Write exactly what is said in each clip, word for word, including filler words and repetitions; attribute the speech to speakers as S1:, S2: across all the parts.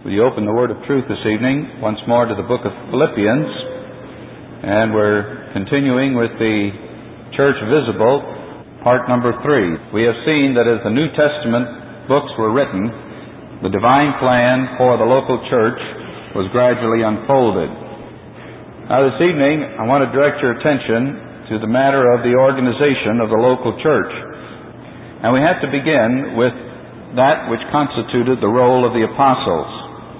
S1: Will you open the Word of Truth this evening once more to the book of Philippians? And we're continuing with the Church Visible, part number three. We have seen that as the New Testament books were written, the divine plan for the local church was gradually unfolded. Now this evening, I want to direct your attention to the matter of the organization of the local church. And we have to begin with that which constituted the role of the apostles.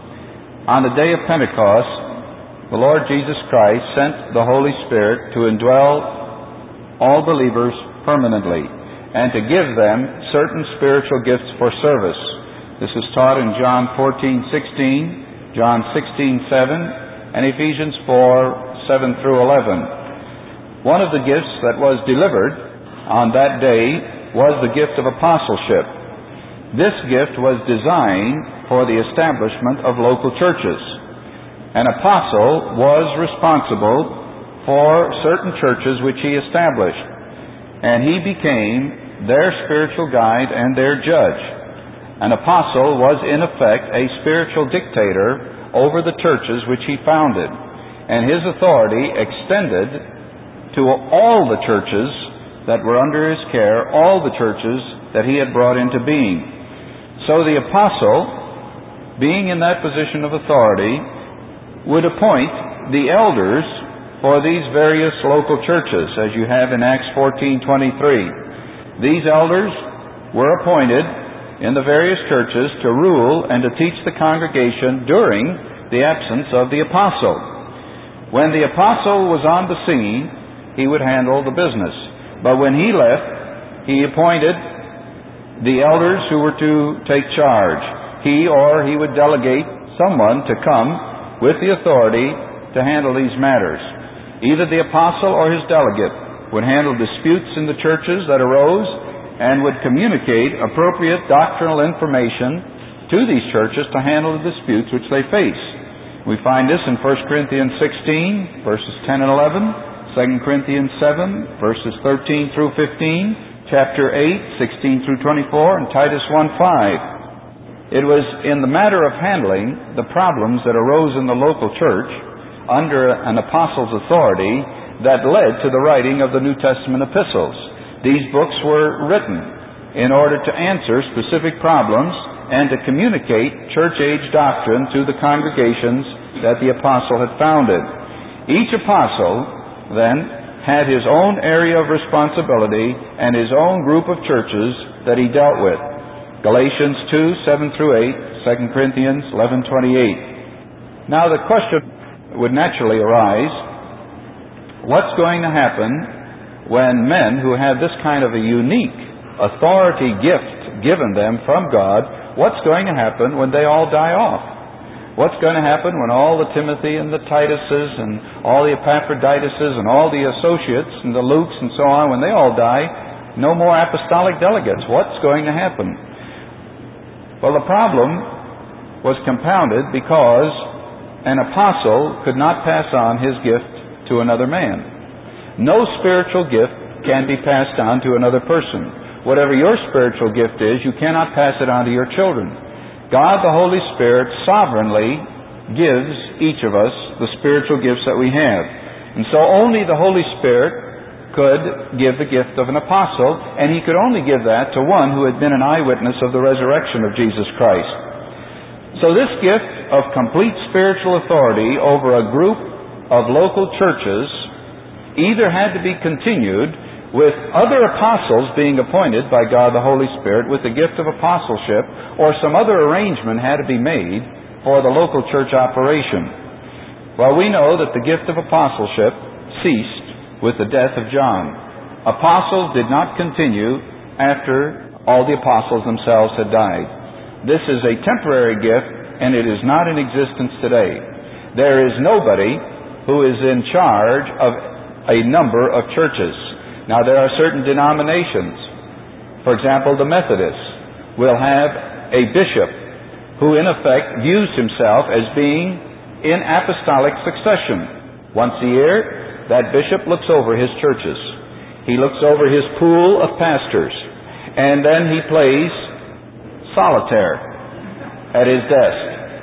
S1: On the day of Pentecost, the Lord Jesus Christ sent the Holy Spirit to indwell all believers permanently and to give them certain spiritual gifts for service. This is taught in John fourteen sixteen, John sixteen seven, and Ephesians four seven through eleven. One of the gifts that was delivered on that day was the gift of apostleship. This gift was designed for the establishment of local churches. An apostle was responsible for certain churches which he established, and he became their spiritual guide and their judge. An apostle was in effect a spiritual dictator over the churches which he founded, and his authority extended to all the churches that were under his care, all the churches that he had brought into being. So the apostle, being in that position of authority, would appoint the elders for these various local churches, as you have in Acts fourteen twenty-three. These elders were appointed in the various churches to rule and to teach the congregation during the absence of the apostle. When the apostle was on the scene, he would handle the business. But when he left, he appointed the elders who were to take charge. He or he would delegate someone to come with the authority to handle these matters. Either the apostle or his delegate would handle disputes in the churches that arose and would communicate appropriate doctrinal information to these churches to handle the disputes which they face. We find this in First Corinthians sixteen, verses ten and eleven, Second Corinthians seven, verses thirteen through fifteen, chapter eight, sixteen through twenty-four, and Titus one five. It was in the matter of handling the problems that arose in the local church under an apostle's authority that led to the writing of the New Testament epistles. These books were written in order to answer specific problems and to communicate church-age doctrine to the congregations that the apostle had founded. Each apostle, then, had his own area of responsibility and his own group of churches that he dealt with. Galatians two, seven through eight, Second Corinthians eleven twenty-eight. Now the question would naturally arise, what's going to happen when men who have this kind of a unique authority gift given them from God, what's going to happen when they all die off? What's going to happen when all the Timothy and the Tituses and all the Epaphroditus and all the associates and the Lukes and so on, when they all die, no more apostolic delegates? What's going to happen? Well, the problem was compounded because an apostle could not pass on his gift to another man. No spiritual gift can be passed on to another person. Whatever your spiritual gift is, you cannot pass it on to your children. God, the Holy Spirit, sovereignly gives each of us the spiritual gifts that we have. And so only the Holy Spirit could give the gift of an apostle, and he could only give that to one who had been an eyewitness of the resurrection of Jesus Christ. So this gift of complete spiritual authority over a group of local churches either had to be continued with other apostles being appointed by God the Holy Spirit with the gift of apostleship, or some other arrangement had to be made for the local church operation. Well, we know that the gift of apostleship ceased with the death of John. Apostles did not continue after all the apostles themselves had died. This is a temporary gift, and it is not in existence today. There is nobody who is in charge of a number of churches. Now, there are certain denominations. For example, the Methodists will have a bishop who in effect views himself as being in apostolic succession. Once a year, that bishop looks over his churches. He looks over his pool of pastors. And then he plays solitaire at his desk.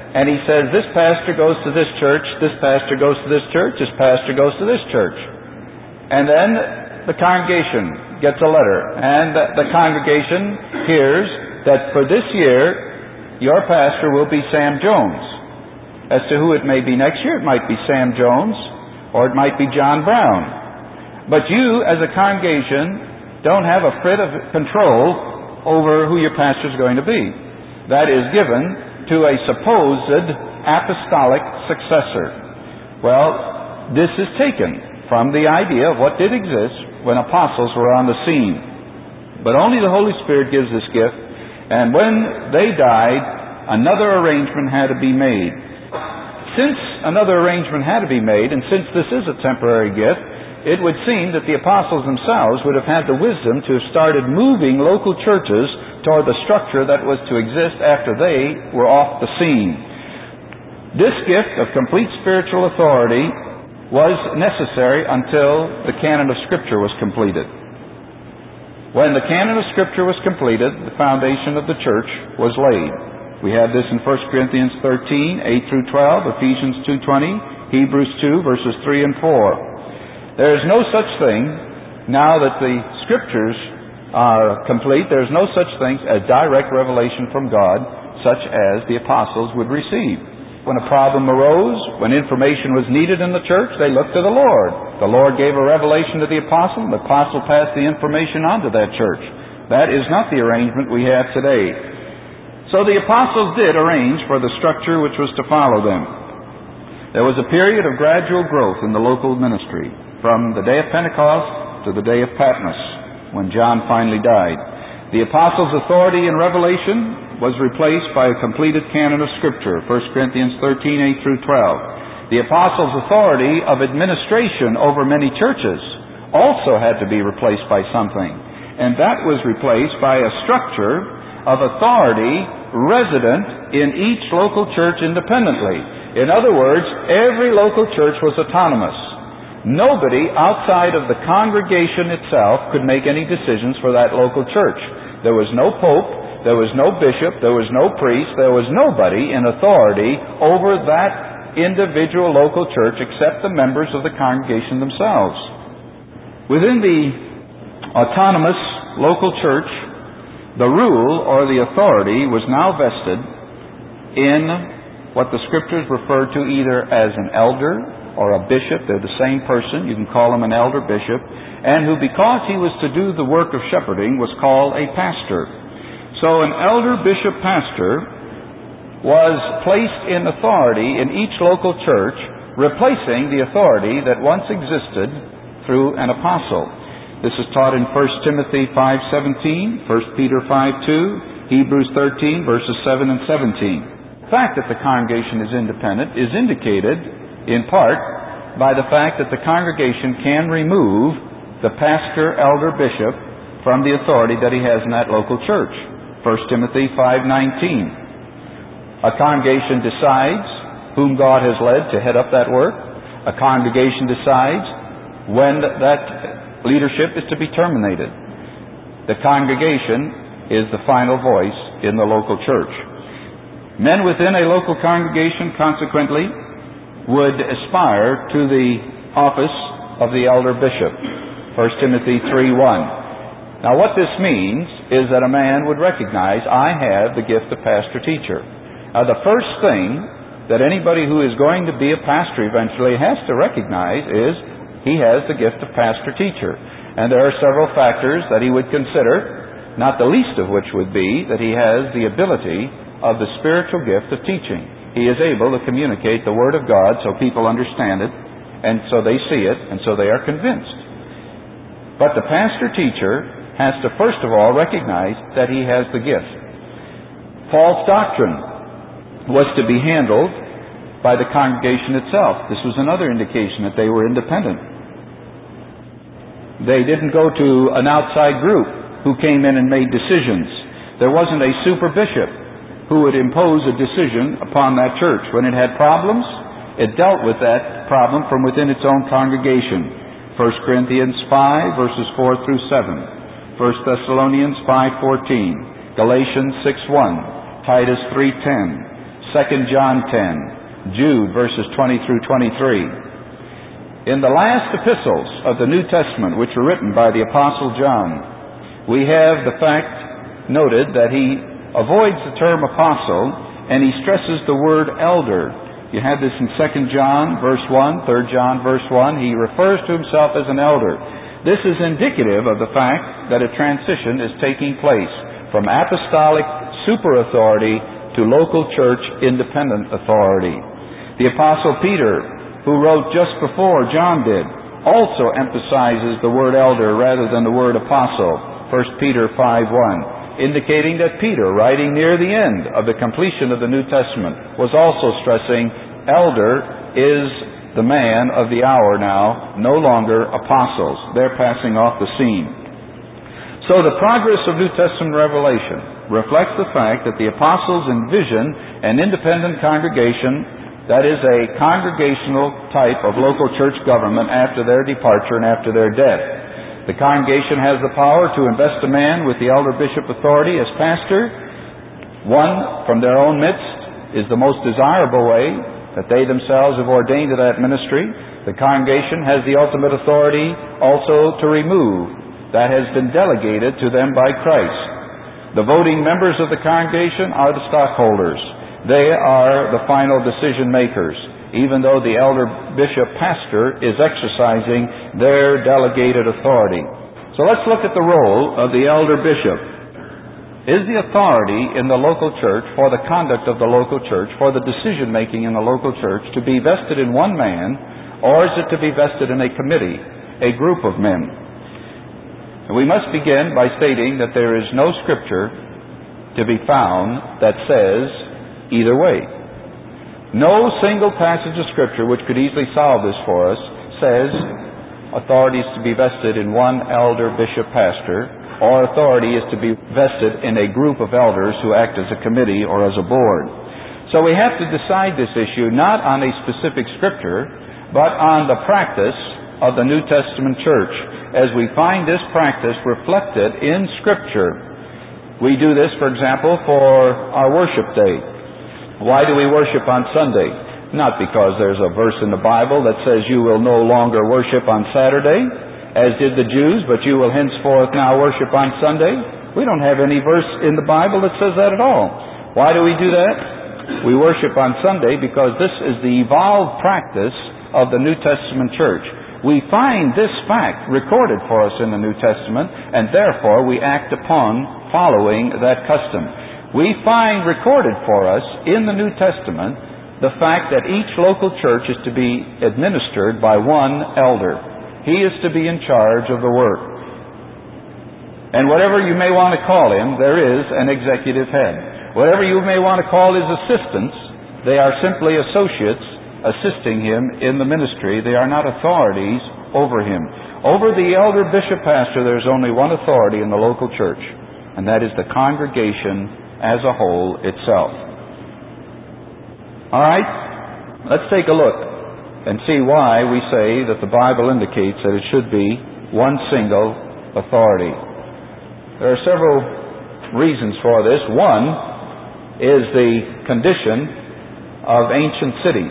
S1: and he says, this pastor goes to this church, this pastor goes to this church, this pastor goes to this church. And then the congregation gets a letter, and the congregation hears that for this year, your pastor will be Sam Jones. As to who it may be next year, it might be Sam Jones, or it might be John Brown. But you, as a congregation, don't have a bit of control over who your pastor is going to be. That is given to a supposed apostolic successor. Well, this is taken from the idea of what did exist when apostles were on the scene. But only the Holy Spirit gives this gift, and when they died, another arrangement had to be made. Since another arrangement had to be made, and since this is a temporary gift, it would seem that the apostles themselves would have had the wisdom to have started moving local churches toward the structure that was to exist after they were off the scene. This gift of complete spiritual authority was necessary until the canon of Scripture was completed. When the canon of Scripture was completed, the foundation of the church was laid. We have this in First Corinthians thirteen, eight through twelve, Ephesians two twenty, Hebrews two, verses three and four. There is no such thing, now that the Scriptures are complete, there is no such thing as direct revelation from God, such as the apostles would receive. When a problem arose, when information was needed in the church, they looked to the Lord. The Lord gave a revelation to the apostle, and the apostle passed the information on to that church. That is not the arrangement we have today. So the apostles did arrange for the structure which was to follow them. There was a period of gradual growth in the local ministry, from the day of Pentecost to the day of Patmos, when John finally died. The apostles' authority in revelation was replaced by a completed canon of Scripture, First Corinthians thirteen, eight through twelve. The apostles' authority of administration over many churches also had to be replaced by something, and that was replaced by a structure of authority resident in each local church independently. In other words, every local church was autonomous. Nobody outside of the congregation itself could make any decisions for that local church. There was no pope, there was no bishop, there was no priest, there was nobody in authority over that individual local church except the members of the congregation themselves. Within the autonomous local church, the rule or the authority was now vested in what the Scriptures refer to either as an elder or a bishop. They're the same person. You can call him an elder bishop, and who, because he was to do the work of shepherding, was called a pastor. So an elder bishop pastor was placed in authority in each local church, replacing the authority that once existed through an apostle. This is taught in First Timothy five seventeen, First Peter five two, Hebrews thirteen, verses seven and seventeen. The fact that the congregation is independent is indicated in part by the fact that the congregation can remove the pastor, elder, bishop from the authority that he has in that local church. First Timothy five nineteen. A congregation decides whom God has led to head up that work. A congregation decides when that leadership is to be terminated. The congregation is the final voice in the local church. Men within a local congregation, consequently, would aspire to the office of the elder bishop. First Timothy three one. Now what this means is that a man would recognize, I have the gift of pastor-teacher. Now the first thing that anybody who is going to be a pastor eventually has to recognize is he has the gift of pastor-teacher. And there are several factors that he would consider, not the least of which would be that he has the ability of the spiritual gift of teaching. He is able to communicate the Word of God so people understand it, and so they see it, and so they are convinced. But the pastor-teacher has to first of all recognize that he has the gift. False doctrine was to be handled by the congregation itself. This was another indication that they were independent. They didn't go to an outside group who came in and made decisions. There wasn't a super bishop who would impose a decision upon that church. When it had problems, it dealt with that problem from within its own congregation. First Corinthians five, verses four through seven. First Thessalonians five fourteen. Galatians six one. Titus three ten. Second John ten, Jude verses twenty through twenty-three. In the last epistles of the New Testament, which were written by the Apostle John, we have the fact noted that he avoids the term apostle, and he stresses the word elder. You have this in Second John verse one, Third John verse one. He refers to himself as an elder. This is indicative of the fact that a transition is taking place from apostolic super-authority to local church independent authority. The Apostle Peter, who wrote just before John did, also emphasizes the word elder rather than the word apostle. First Peter five one, indicating that Peter, writing near the end of the completion of the New Testament, was also stressing elder is the man of the hour now, no longer apostles. They're passing off the scene. So the progress of New Testament revelation reflects the fact that the apostles envision an independent congregation, that is a congregational type of local church government after their departure and after their death. The congregation has the power to invest a man with the elder bishop authority as pastor. One from their own midst is the most desirable way, that they themselves have ordained to that ministry. The congregation has the ultimate authority also to remove. That has been delegated to them by Christ. The voting members of the congregation are the stockholders. They are the final decision makers, even though the elder bishop pastor is exercising their delegated authority. So let's look at the role of the elder bishop. Is the authority in the local church for the conduct of the local church, for the decision making in the local church, to be vested in one man, or is it to be vested in a committee, a group of men? And we must begin by stating that there is no scripture to be found that says either way. No single passage of Scripture which could easily solve this for us says authority is to be vested in one elder, bishop, pastor, or authority is to be vested in a group of elders who act as a committee or as a board. So we have to decide this issue not on a specific Scripture, but on the practice of the New Testament church, as we find this practice reflected in Scripture. We do this, for example, for our worship day. Why do we worship on Sunday? Not because there's a verse in the Bible that says you will no longer worship on Saturday, as did the Jews, but you will henceforth now worship on Sunday. We don't have any verse in the Bible that says that at all. Why do we do that? We worship on Sunday because this is the evolved practice of the New Testament church. We find this fact recorded for us in the New Testament, and therefore we act upon following that custom. We find recorded for us in the New Testament the fact that each local church is to be administered by one elder. He is to be in charge of the work. And whatever you may want to call him, there is an executive head. Whatever you may want to call his assistants, they are simply associates assisting him in the ministry. They are not authorities over him. Over the elder, bishop, pastor, there's only one authority in the local church, and that is the congregation as a whole itself. All right, let's take a look and see why we say that the Bible indicates that it should be one single authority. There are several reasons for this. One is the condition of ancient cities.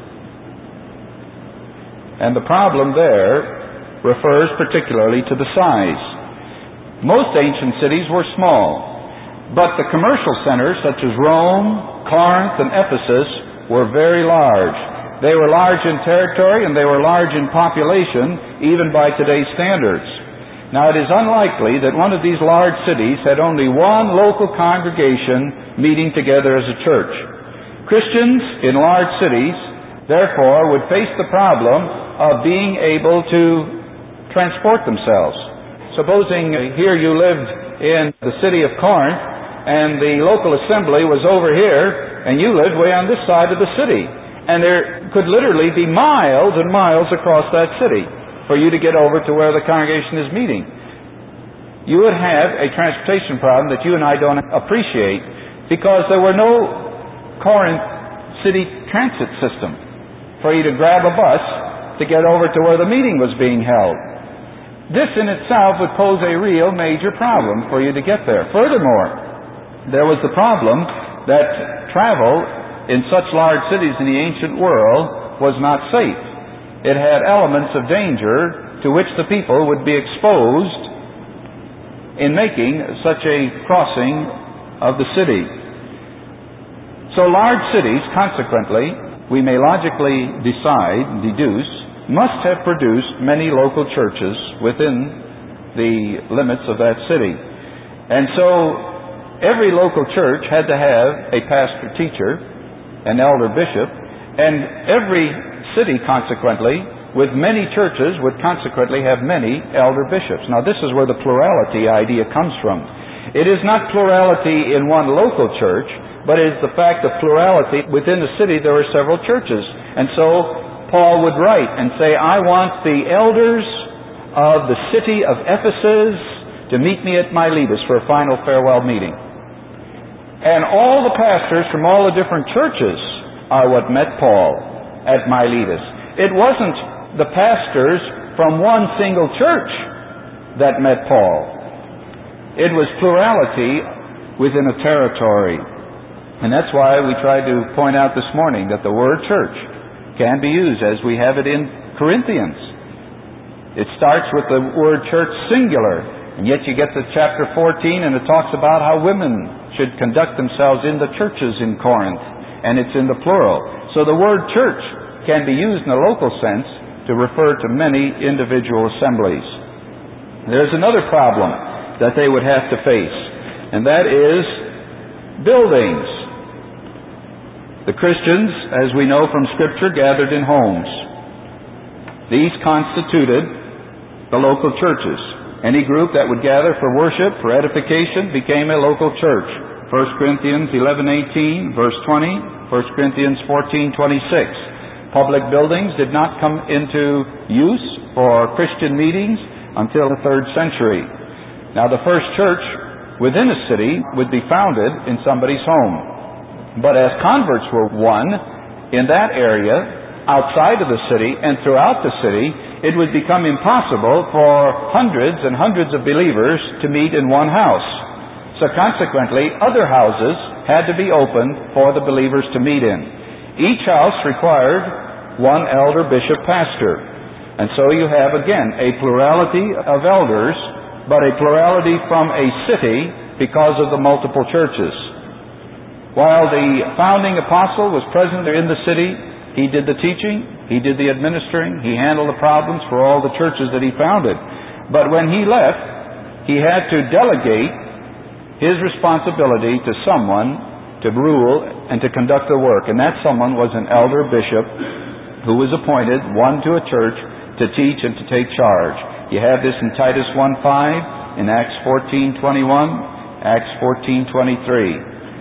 S1: And the problem there refers particularly to the size. Most ancient cities were small. But the commercial centers, such as Rome, Corinth, and Ephesus, were very large. They were large in territory and they were large in population, even by today's standards. Now, it is unlikely that one of these large cities had only one local congregation meeting together as a church. Christians in large cities, therefore, would face the problem of being able to transport themselves. Supposing here you lived in the city of Corinth, and the local assembly was over here, and you lived way on this side of the city. And there could literally be miles and miles across that city for you to get over to where the congregation is meeting. You would have a transportation problem that you and I don't appreciate because there were no Corinth city transit system for you to grab a bus to get over to where the meeting was being held. This in itself would pose a real major problem for you to get there. Furthermore, there was the problem that travel in such large cities in the ancient world was not safe. It had elements of danger to which the people would be exposed in making such a crossing of the city. So large cities, consequently, we may logically decide, deduce, must have produced many local churches within the limits of that city. And so every local church had to have a pastor teacher, an elder bishop, and every city, consequently, with many churches, would consequently have many elder bishops. Now this is where the plurality idea comes from. It is not plurality in one local church, but it is the fact of plurality. Within the city there are several churches. And so Paul would write and say, I want the elders of the city of Ephesus to meet me at Miletus for a final farewell meeting. And all the pastors from all the different churches are what met Paul at Miletus. It wasn't the pastors from one single church that met Paul. It was plurality within a territory. And that's why we tried to point out this morning that the word church can be used as we have it in Corinthians. It starts with the word church singular, and yet you get to chapter fourteen and it talks about how women should conduct themselves in the churches in Corinth, and it's in the plural. So the word church can be used in a local sense to refer to many individual assemblies. There's another problem that they would have to face, and that is buildings. The Christians, as we know from Scripture, gathered in homes. These constituted the local churches. Any group that would gather for worship, for edification, became a local church. First Corinthians eleven eighteen, verse twenty, First Corinthians fourteen twenty-six. Public buildings did not come into use for Christian meetings until the third century. Now the first church within a city would be founded in somebody's home. But as converts were won in that area, outside of the city and throughout the city, it would become impossible for hundreds and hundreds of believers to meet in one house. So consequently, other houses had to be opened for the believers to meet in. Each house required one elder, bishop, pastor. And so you have, again, a plurality of elders, but a plurality from a city because of the multiple churches. While the founding apostle was present in the city, he did the teaching, he did the administering, he handled the problems for all the churches that he founded. But when he left, he had to delegate his responsibility to someone to rule and to conduct the work. And that someone was an elder bishop who was appointed, one to a church, to teach and to take charge. You have this in Titus one five, in Acts fourteen twenty-one, Acts fourteen twenty-three.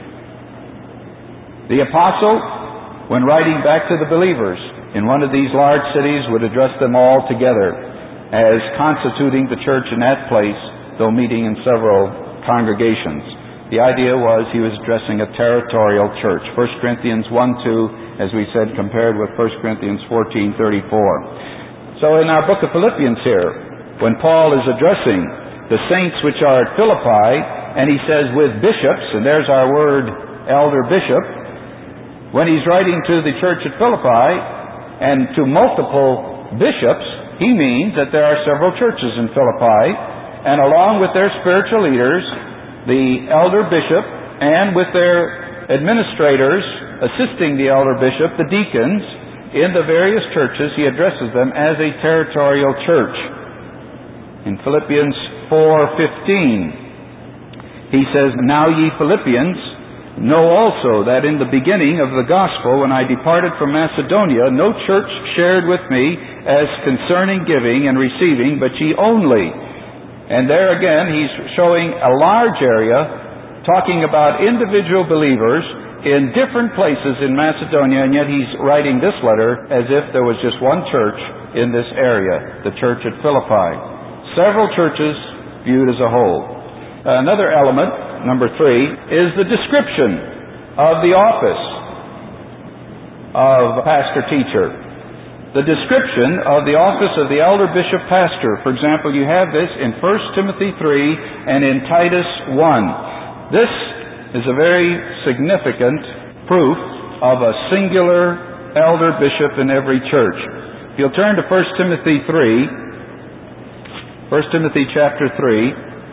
S1: The apostle, when writing back to the believers in one of these large cities, would address them all together as constituting the church in that place, though meeting in several congregations. The idea was he was addressing a territorial church. First Corinthians one two, as we said, compared with First Corinthians fourteen thirty-four. So in our book of Philippians here, when Paul is addressing the saints which are at Philippi, and he says with bishops, and there's our word elder bishop, when he's writing to the church at Philippi and to multiple bishops, he means that there are several churches in Philippi, and along with their spiritual leaders, the elder bishop, and with their administrators assisting the elder bishop, the deacons, in the various churches, he addresses them as a territorial church. In Philippians four fifteen, he says, Now ye Philippians, know also that in the beginning of the gospel, when I departed from Macedonia, no church shared with me as concerning giving and receiving, but ye only. And there again, he's showing a large area, talking about individual believers in different places in Macedonia, and yet he's writing this letter as if there was just one church in this area, the church at Philippi. Several churches viewed as a whole. Another element, number three, is the description of the office of pastor-teacher. The description of the office of the elder bishop pastor. For example, you have this in First Timothy three and in Titus one. This is a very significant proof of a singular elder bishop in every church. If you'll turn to First Timothy three, First Timothy chapter three,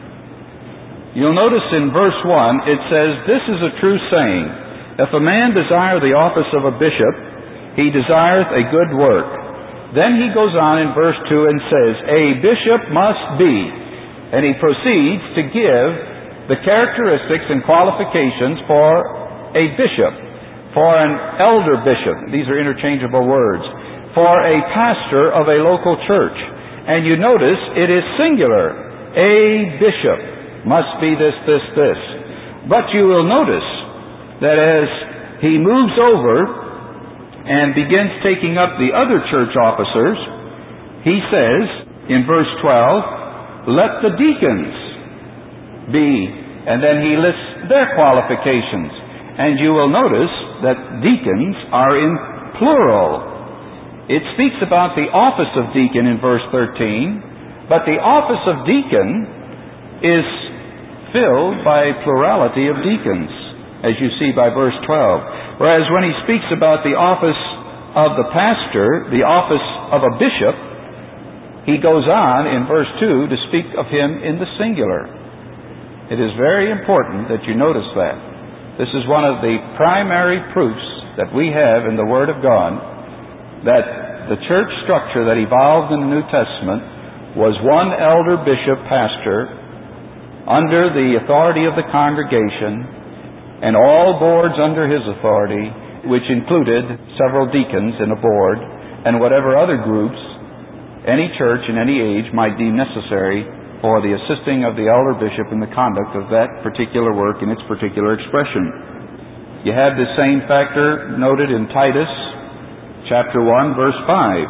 S1: you'll notice in verse one it says, "This is a true saying, if a man desire the office of a bishop, he desireth a good work." Then he goes on in verse two and says, "A bishop must be," and he proceeds to give the characteristics and qualifications for a bishop, for an elder bishop. These are interchangeable words. For a pastor of a local church. And you notice it is singular. A bishop must be this, this, this. But you will notice that as he moves over and begins taking up the other church officers, he says in verse twelve, "Let the deacons be," and then he lists their qualifications. And you will notice that deacons are in plural. It speaks about the office of deacon in verse thirteen, but the office of deacon is filled by a plurality of deacons, as you see by verse twelve. Whereas when he speaks about the office of the pastor, the office of a bishop, he goes on in verse two to speak of him in the singular. It is very important that you notice that. This is one of the primary proofs that we have in the Word of God that the church structure that evolved in the New Testament was one elder bishop pastor under the authority of the congregation and all boards under his authority, which included several deacons in a board and whatever other groups any church in any age might deem necessary for the assisting of the elder bishop in the conduct of that particular work in its particular expression. You have this same factor noted in Titus chapter one, verse five,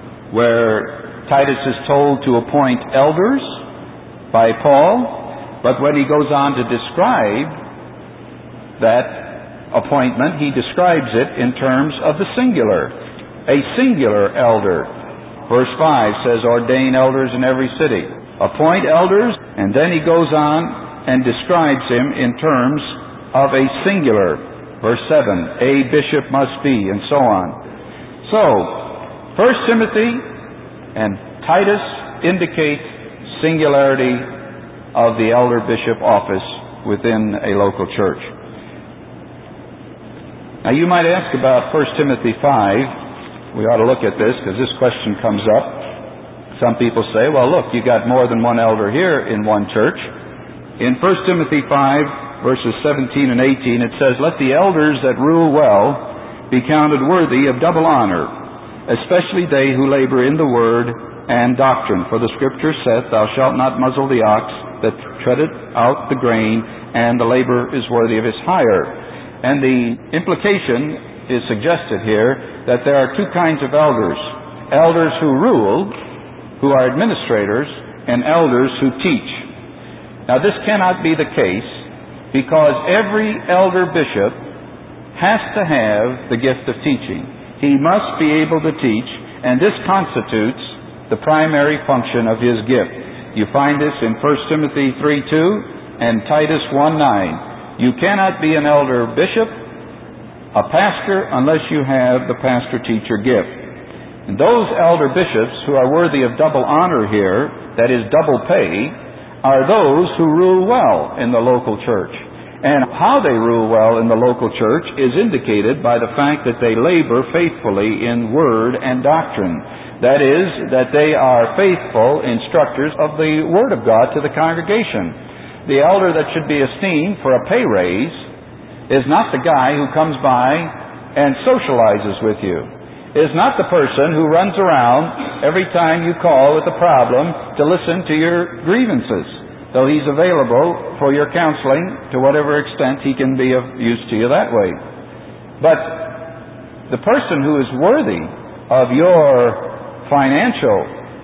S1: where Titus is told to appoint elders by Paul, but when he goes on to describe that appointment, he describes it in terms of the singular, a singular elder. Verse five says, "Ordain elders in every city." Appoint elders, and then he goes on and describes him in terms of a singular. Verse seven, "A bishop must be," and so on. So, First Timothy and Titus indicate singularity of the elder bishop office within a local church. Now you might ask about First Timothy five. We ought to look at this because this question comes up. Some people say, well, look, you got more than one elder here in one church. In First Timothy five, verses seventeen and eighteen, it says, "Let the elders that rule well be counted worthy of double honor, especially they who labor in the word and doctrine. For the Scripture saith, Thou shalt not muzzle the ox that treadeth out the grain, and the labor is worthy of his hire." And the implication is suggested here that there are two kinds of elders. Elders who rule, who are administrators, and elders who teach. Now this cannot be the case because every elder bishop has to have the gift of teaching. He must be able to teach, and this constitutes the primary function of his gift. You find this in First Timothy three two and Titus one nine. You cannot be an elder bishop, a pastor, unless you have the pastor-teacher gift. And those elder bishops who are worthy of double honor here, that is double pay, are those who rule well in the local church. And how they rule well in the local church is indicated by the fact that they labor faithfully in word and doctrine. That is, that they are faithful instructors of the Word of God to the congregation. The elder that should be esteemed for a pay raise is not the guy who comes by and socializes with you. Is not the person who runs around every time you call with a problem to listen to your grievances, though he's available for your counseling to whatever extent he can be of use to you that way. But the person who is worthy of your financial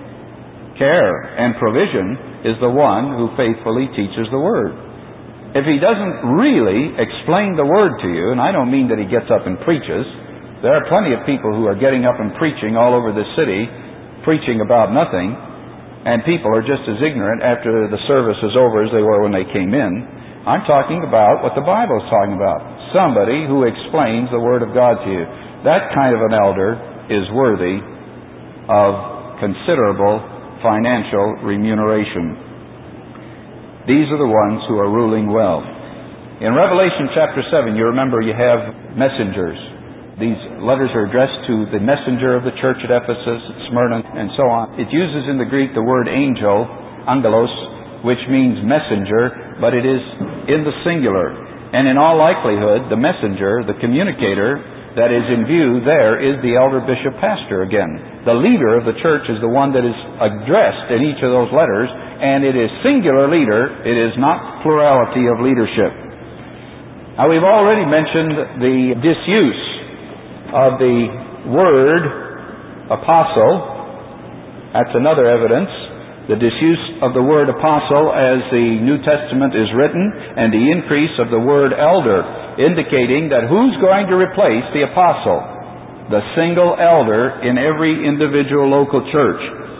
S1: care and provision is the one who faithfully teaches the Word. If he doesn't really explain the Word to you, and I don't mean that he gets up and preaches. There are plenty of people who are getting up and preaching all over this city, preaching about nothing, and people are just as ignorant after the service is over as they were when they came in. I'm talking about what the Bible is talking about. Somebody who explains the Word of God to you. That kind of an elder is worthy of considerable financial remuneration. These are the ones who are ruling well. In Revelation chapter seven, you remember you have messengers. These letters are addressed to the messenger of the church at Ephesus, at Smyrna, and so on. It uses in the Greek the word angel, angelos, which means messenger, but it is in the singular. And in all likelihood, the messenger, the communicator that is in view there is the elder, bishop, pastor again. The leader of the church is the one that is addressed in each of those letters, and it is singular leader. It is not plurality of leadership. Now, we've already mentioned the disuse of the word apostle. That's another evidence. The disuse of the word apostle as the New Testament is written, and the increase of the word elder, indicating that who's going to replace the apostle? The single elder in every individual local church.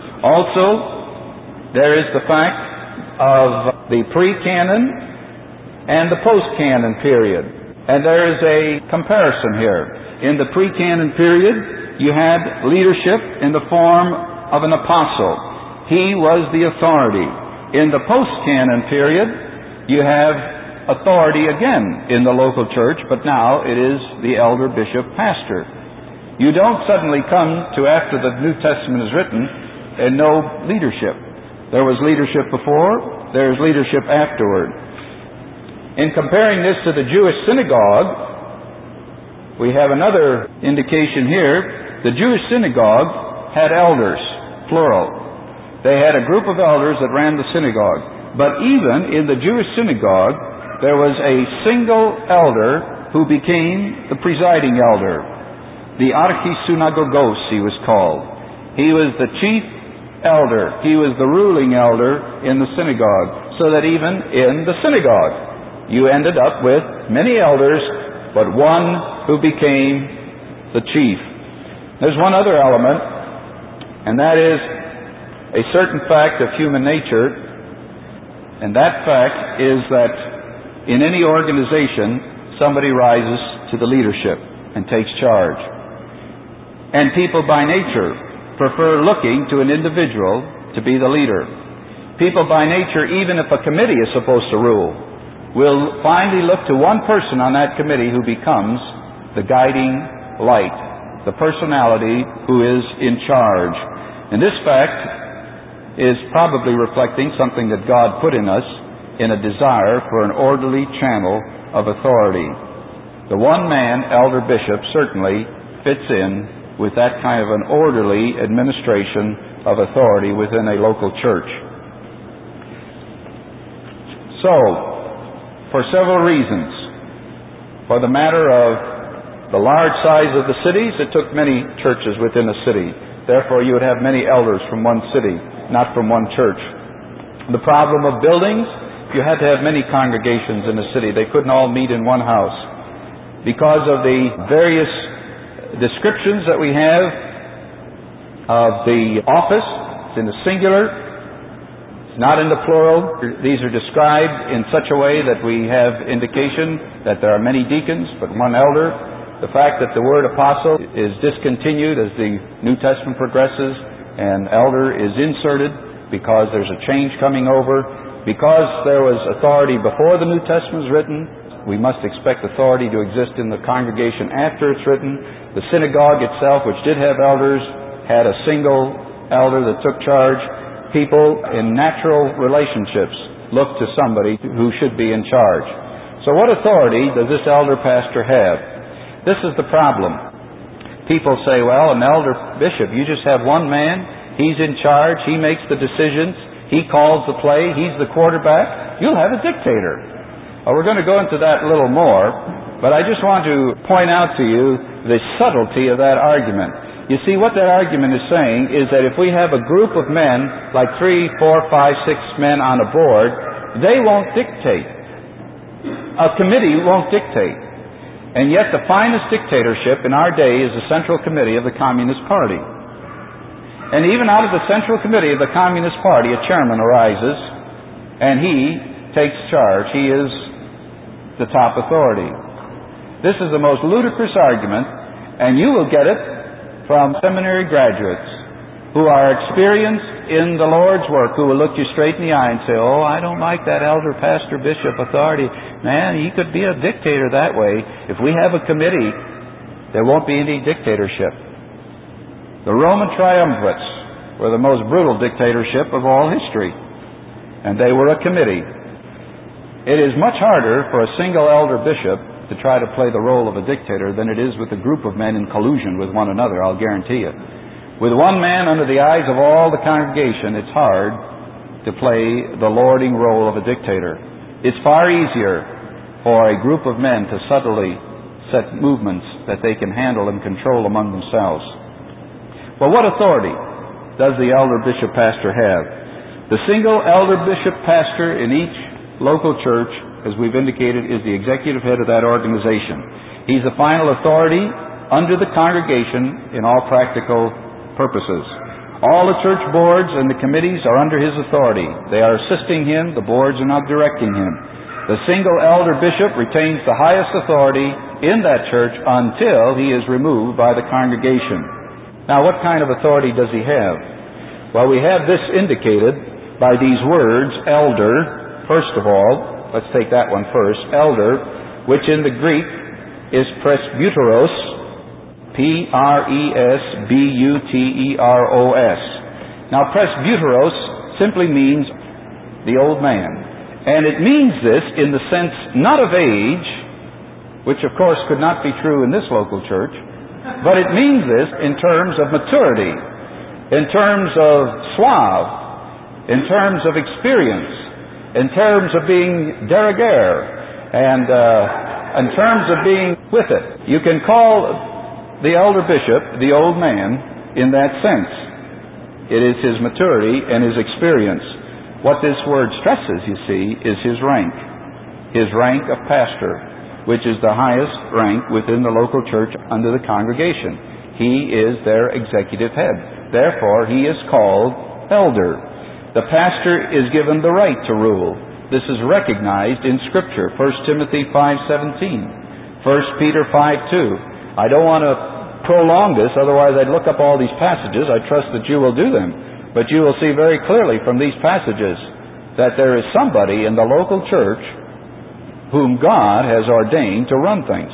S1: Also, there is the fact of the pre-canon and the post-canon period. And there is a comparison here. In the pre-canon period, you had leadership in the form of an apostle. He was the authority. In the post-canon period, you have authority again in the local church, but now it is the elder, bishop, pastor. You don't suddenly come to after the New Testament is written and no leadership. There was leadership before, there is leadership afterward. In comparing this to the Jewish synagogue, we have another indication here. The Jewish synagogue had elders, plural. They had a group of elders that ran the synagogue. But even in the Jewish synagogue, there was a single elder who became the presiding elder. The archisynagogos, he was called. He was the chief elder. He was the ruling elder in the synagogue. So that even in the synagogue, you ended up with many elders, but one who became the chief. There's one other element, and that is a certain fact of human nature, and that fact is that in any organization, somebody rises to the leadership and takes charge. And people by nature prefer looking to an individual to be the leader. People by nature, even if a committee is supposed to rule, will finally look to one person on that committee who becomes the guiding light, the personality who is in charge. And this fact is probably reflecting something that God put in us in a desire for an orderly channel of authority. The one man, elder bishop, certainly fits in with that kind of an orderly administration of authority within a local church. So, for several reasons. For the matter of the large size of the cities, it took many churches within a city. Therefore, you would have many elders from one city, not from one church. The problem of buildings, you had to have many congregations in a city. They couldn't all meet in one house. Because of the various descriptions that we have of the office, it's in the singular, not in the plural. These are described in such a way that we have indication that there are many deacons, but one elder. The fact that the word apostle is discontinued as the New Testament progresses, and elder is inserted because there's a change coming over. Because there was authority before the New Testament was written, we must expect authority to exist in the congregation after it's written. The synagogue itself, which did have elders, had a single elder that took charge. People in natural relationships look to somebody who should be in charge. So what authority does this elder pastor have? This is the problem. People say, well, an elder bishop, you just have one man, he's in charge, he makes the decisions, he calls the play, he's the quarterback, you'll have a dictator. Well, we're going to go into that a little more, but I just want to point out to you the subtlety of that argument. You see, what that argument is saying is that if we have a group of men, like three, four, five, six men on a board, they won't dictate. A committee won't dictate. And yet the finest dictatorship in our day is the Central Committee of the Communist Party. And even out of the Central Committee of the Communist Party, a chairman arises, and he takes charge. He is the top authority. This is the most ludicrous argument, and you will get it from seminary graduates who are experienced in the Lord's work, who will look you straight in the eye and say, oh, I don't like that elder, pastor, bishop authority. Man, he could be a dictator that way. If we have a committee, there won't be any dictatorship. The Roman triumvirates were the most brutal dictatorship of all history, and they were a committee. It is much harder for a single elder bishop to try to play the role of a dictator than it is with a group of men in collusion with one another, I'll guarantee it. With one man under the eyes of all the congregation, it's hard to play the lording role of a dictator. It's far easier for a group of men to subtly set movements that they can handle and control among themselves. Well, what authority does the elder bishop pastor have? The single elder bishop pastor in each local church, as we've indicated, is the executive head of that organization. He's the final authority under the congregation in all practical purposes. All the church boards and the committees are under his authority. They are assisting him. The boards are not directing him. The single elder bishop retains the highest authority in that church until he is removed by the congregation. Now, what kind of authority does he have? Well, we have this indicated by these words, elder. First of all, let's take that one first. Elder, which in the Greek is presbyteros, P R E S B U T E R O S. Now, presbyteros simply means the old man. And it means this in the sense not of age, which of course could not be true in this local church, but it means this in terms of maturity, in terms of suave, in terms of experience, in terms of being de rigueur, and uh, in terms of being with it. You can call the elder bishop the old man in that sense. It is his maturity and his experience. What this word stresses, you see, is his rank. His rank of pastor, which is the highest rank within the local church under the congregation. He is their executive head. Therefore, he is called elder. The pastor is given the right to rule. This is recognized in Scripture. First Timothy five seventeen, First Peter five two. I don't want to prolong this, otherwise I'd look up all these passages. I trust that you will do them. But you will see very clearly from these passages that there is somebody in the local church whom God has ordained to run things.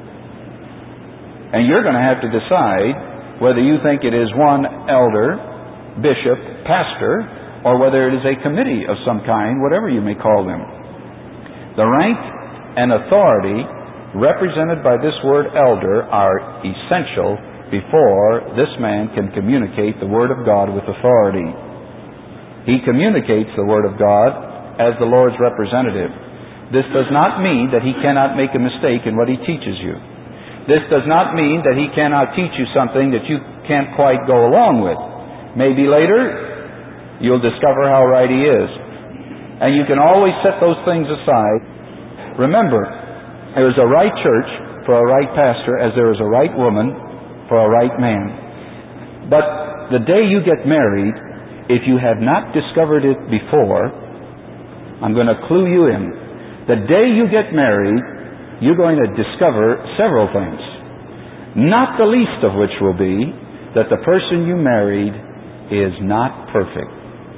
S1: And you're going to have to decide whether you think it is one elder, bishop, pastor, or whether it is a committee of some kind, whatever you may call them. The rank and authority represented by this word elder are essential before this man can communicate the Word of God with authority. He communicates the Word of God as the Lord's representative. This does not mean that he cannot make a mistake in what he teaches you. This does not mean that he cannot teach you something that you can't quite go along with. Maybe later you'll discover how right he is. And you can always set those things aside. Remember, there is a right church for a right pastor as there is a right woman for a right man. But the day you get married, if you have not discovered it before, I'm going to clue you in. The day you get married, you're going to discover several things. Not the least of which will be that the person you married is not perfect.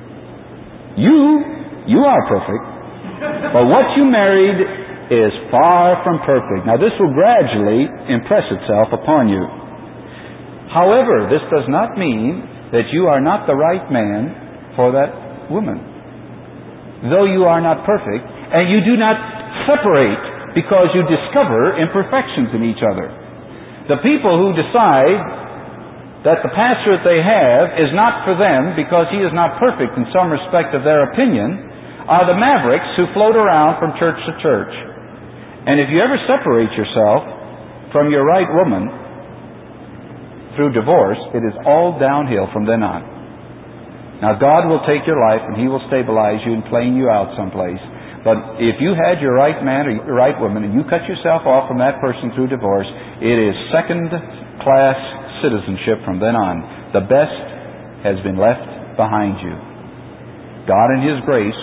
S1: You, you are perfect, but what you married is far from perfect. Now this will gradually impress itself upon you. However, this does not mean that you are not the right man for that woman. Though you are not perfect, and you do not separate because you discover imperfections in each other. The people who decide that the pastor that they have is not for them because he is not perfect in some respect of their opinion are the mavericks who float around from church to church. And if you ever separate yourself from your right woman through divorce, it is all downhill from then on. Now God will take your life and He will stabilize you and plane you out someplace. But if you had your right man or your right woman and you cut yourself off from that person through divorce, it is second-class citizenship from then on. The best has been left behind you. God in His grace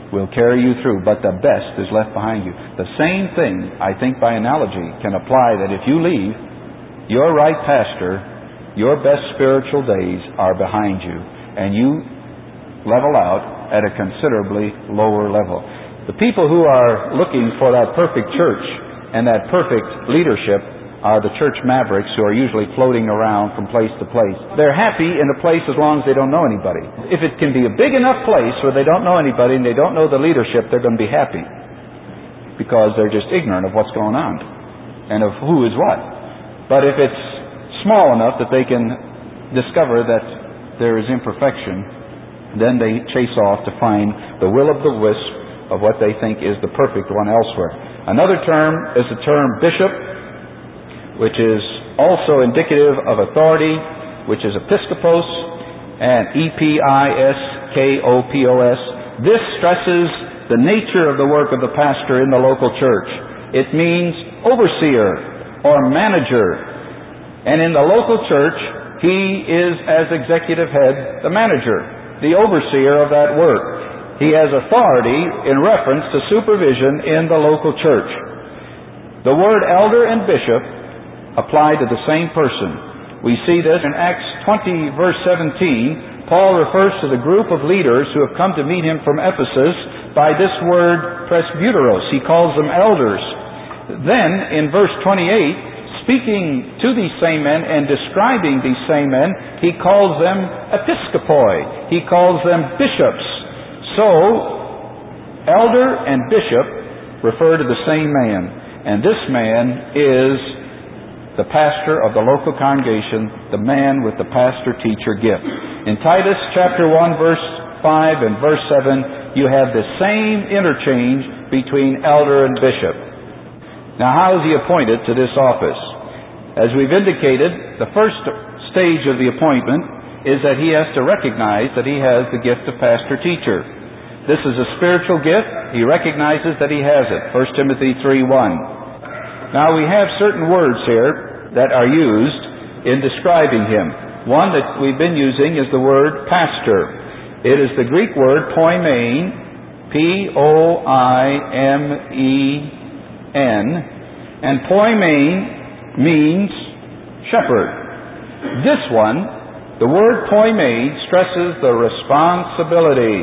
S1: will carry you through, but the best is left behind you. The same thing, I think by analogy, can apply that if you leave your right pastor, your best spiritual days are behind you, and you level out at a considerably lower level. The people who are looking for that perfect church and that perfect leadership are the church mavericks who are usually floating around from place to place. They're happy in a place as long as they don't know anybody. If it can be a big enough place where they don't know anybody and they don't know the leadership, they're going to be happy because they're just ignorant of what's going on and of who is what. But if it's small enough that they can discover that there is imperfection, then they chase off to find the will of the wisp of what they think is the perfect one elsewhere. Another term is the term bishop, which is also indicative of authority, which is episkopos, and E P I S K O P O S. This stresses the nature of the work of the pastor in the local church. It means overseer or manager. And in the local church, he is, as executive head, the manager, the overseer of that work. He has authority in reference to supervision in the local church. The word elder and bishop apply to the same person. We see this in Acts twenty, verse seventeen. Paul refers to the group of leaders who have come to meet him from Ephesus by this word presbyteros. He calls them elders. Then, in verse twenty-eight, speaking to these same men and describing these same men, he calls them episkopoi. He calls them bishops. So, elder and bishop refer to the same man. And this man is the pastor of the local congregation, the man with the pastor-teacher gift. In Titus chapter one, verse five and verse seven, you have the same interchange between elder and bishop. Now, how is he appointed to this office? As we've indicated, the first stage of the appointment is that he has to recognize that he has the gift of pastor-teacher. This is a spiritual gift. He recognizes that he has it. First Timothy three one. Now, we have certain words here that are used in describing him. One that we've been using is the word pastor. It is the Greek word poimen, P O I M E N, and poimen means shepherd. This one, the word poimen, stresses the responsibility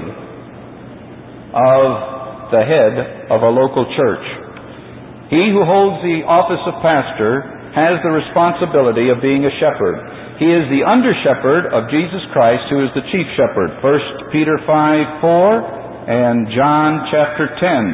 S1: of the head of a local church. He who holds the office of pastor has the responsibility of being a shepherd. He is the under-shepherd of Jesus Christ, who is the chief shepherd. First Peter five four and John chapter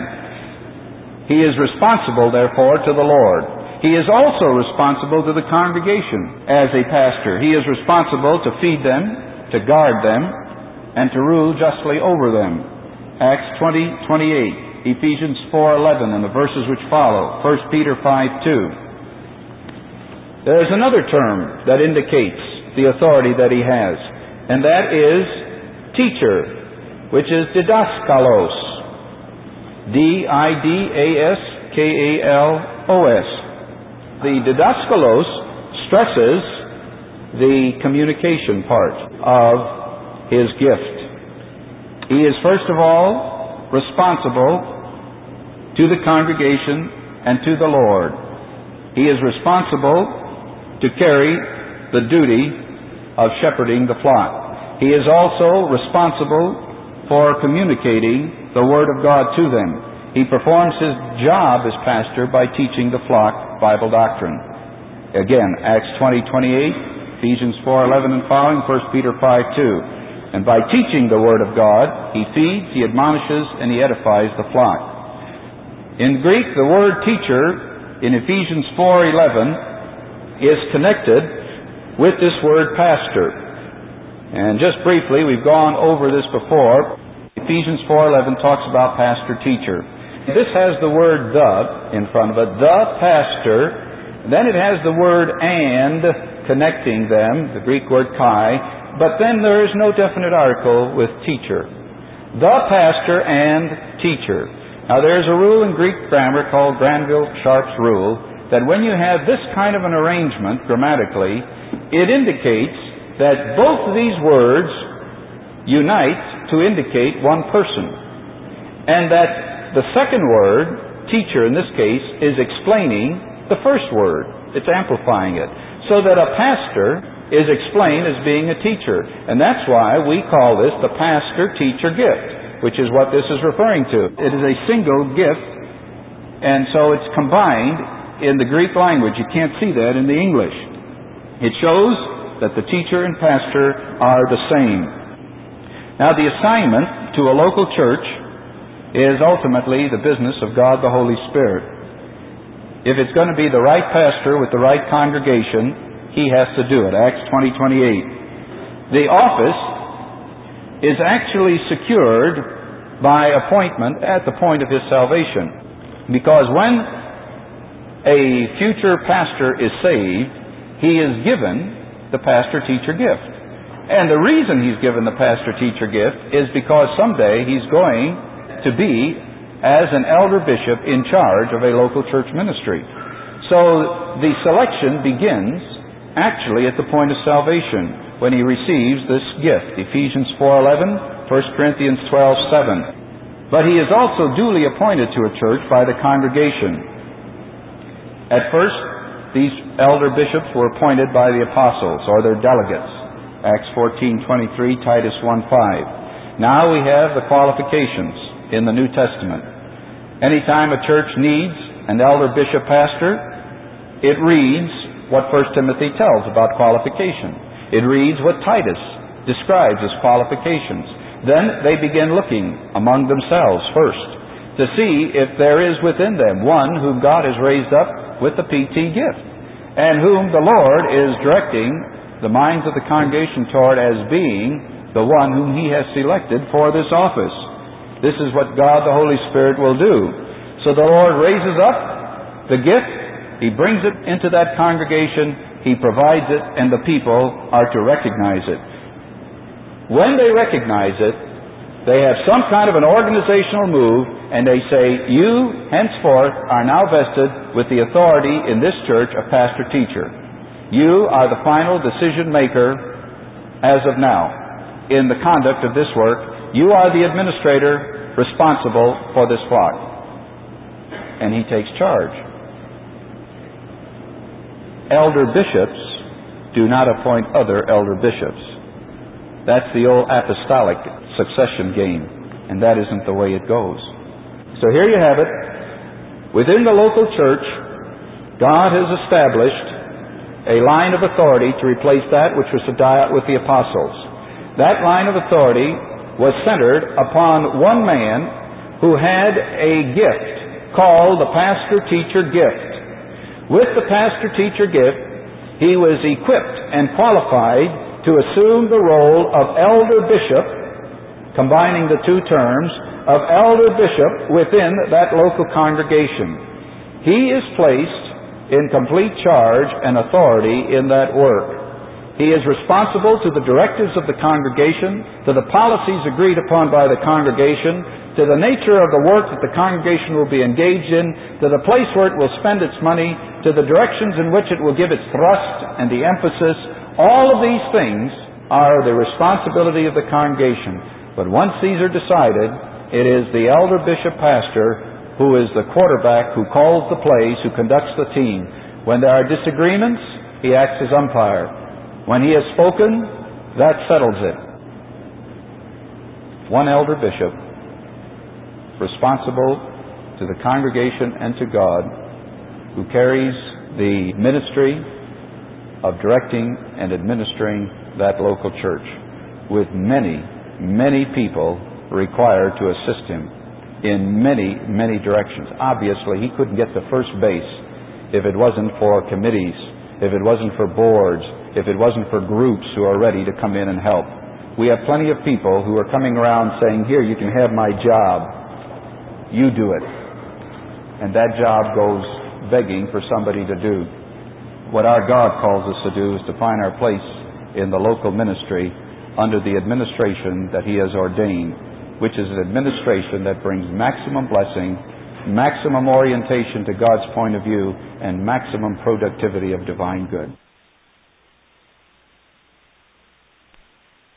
S1: ten. He is responsible, therefore, to the Lord. He is also responsible to the congregation as a pastor. He is responsible to feed them, to guard them, and to rule justly over them. Acts twenty twenty-eight, Ephesians four eleven, and the verses which follow. First Peter five two. There is another term that indicates the authority that he has, and that is teacher, which is didaskalos. D I D A S K A L O S. The didaskalos stresses the communication part of his gift. He is first of all responsible to the congregation and to the Lord. He is responsible to carry the duty of shepherding the flock. He is also responsible for communicating the Word of God to them. He performs his job as pastor by teaching the flock Bible doctrine. Again, Acts twenty twenty-eight, Ephesians four eleven and following, First Peter five two. And by teaching the Word of God, he feeds, he admonishes, and he edifies the flock. In Greek, the word teacher in Ephesians four eleven is connected with this word pastor. And just briefly, we've gone over this before. Ephesians four eleven talks about pastor-teacher. This has the word the in front of it, the pastor. Then it has the word and connecting them, the Greek word kai. But then there is no definite article with teacher. The pastor and teacher. Now there is a rule in Greek grammar called Granville-Sharp's rule, that when you have this kind of an arrangement grammatically, it indicates that both of these words unite to indicate one person. and that the second word, teacher in this case, is explaining the first word. It's amplifying it. So that a pastor is explained as being a teacher. And that's why we call this the pastor-teacher gift, which is what this is referring to. It is a single gift, and so it's combined in the Greek language. You can't see that in the English. It shows that the teacher and pastor are the same. Now, the assignment to a local church is ultimately the business of God the Holy Spirit. If it's going to be the right pastor with the right congregation, he has to do it. Acts twenty twenty-eight. The office is actually secured by appointment at the point of his salvation. Because when a future pastor is saved, he is given the pastor-teacher gift. And the reason he's given the pastor-teacher gift is because someday he's going to be as an elder bishop in charge of a local church ministry. So the selection begins actually at the point of salvation, when he receives this gift. Ephesians four eleven, First Corinthians twelve seven. But he is also duly appointed to a church by the congregation. At first, these elder bishops were appointed by the apostles or their delegates. Acts fourteen twenty-three, Titus one five. Now we have the qualifications in the New Testament. Anytime a church needs an elder bishop pastor, it reads what First Timothy tells about qualification. It reads what Titus describes as qualifications. Then they begin looking among themselves first to see if there is within them one whom God has raised up with the P T gift, and whom the Lord is directing the minds of the congregation toward as being the one whom He has selected for this office. This is what God the Holy Spirit will do. So the Lord raises up the gift, He brings it into that congregation, He provides it, and the people are to recognize it. When they recognize it, they have some kind of an organizational move, and they say, you henceforth are now vested with the authority in this church of pastor-teacher. You are the final decision maker as of now in the conduct of this work. You are the administrator responsible for this flock. And he takes charge. Elder bishops do not appoint other elder bishops. That's the old apostolic succession game, and that isn't the way it goes. So here you have it. Within the local church, God has established a line of authority to replace that which was to die out with the apostles. That line of authority was centered upon one man who had a gift called the pastor-teacher gift. With the pastor-teacher gift, he was equipped and qualified to assume the role of elder bishop, combining the two terms, of elder bishop within that local congregation. He is placed in complete charge and authority in that work. He is responsible to the directives of the congregation, to the policies agreed upon by the congregation, to the nature of the work that the congregation will be engaged in, to the place where it will spend its money, to the directions in which it will give its thrust and the emphasis. All of these things are the responsibility of the congregation. But once these are decided, it is the elder bishop pastor who is the quarterback, who calls the plays, who conducts the team. When there are disagreements, he acts as umpire. When he has spoken, that settles it. One elder bishop, responsible to the congregation and to God, who carries the ministry of directing and administering that local church, with many, many people required to assist him in many, many directions. Obviously, he couldn't get to first base if it wasn't for committees, if it wasn't for boards, if it wasn't for groups who are ready to come in and help. We have plenty of people who are coming around saying, here, you can have my job. You do it. And that job goes begging for somebody to do. What our God calls us to do is to find our place in the local ministry under the administration that He has ordained, which is an administration that brings maximum blessing, maximum orientation to God's point of view, and maximum productivity of divine good.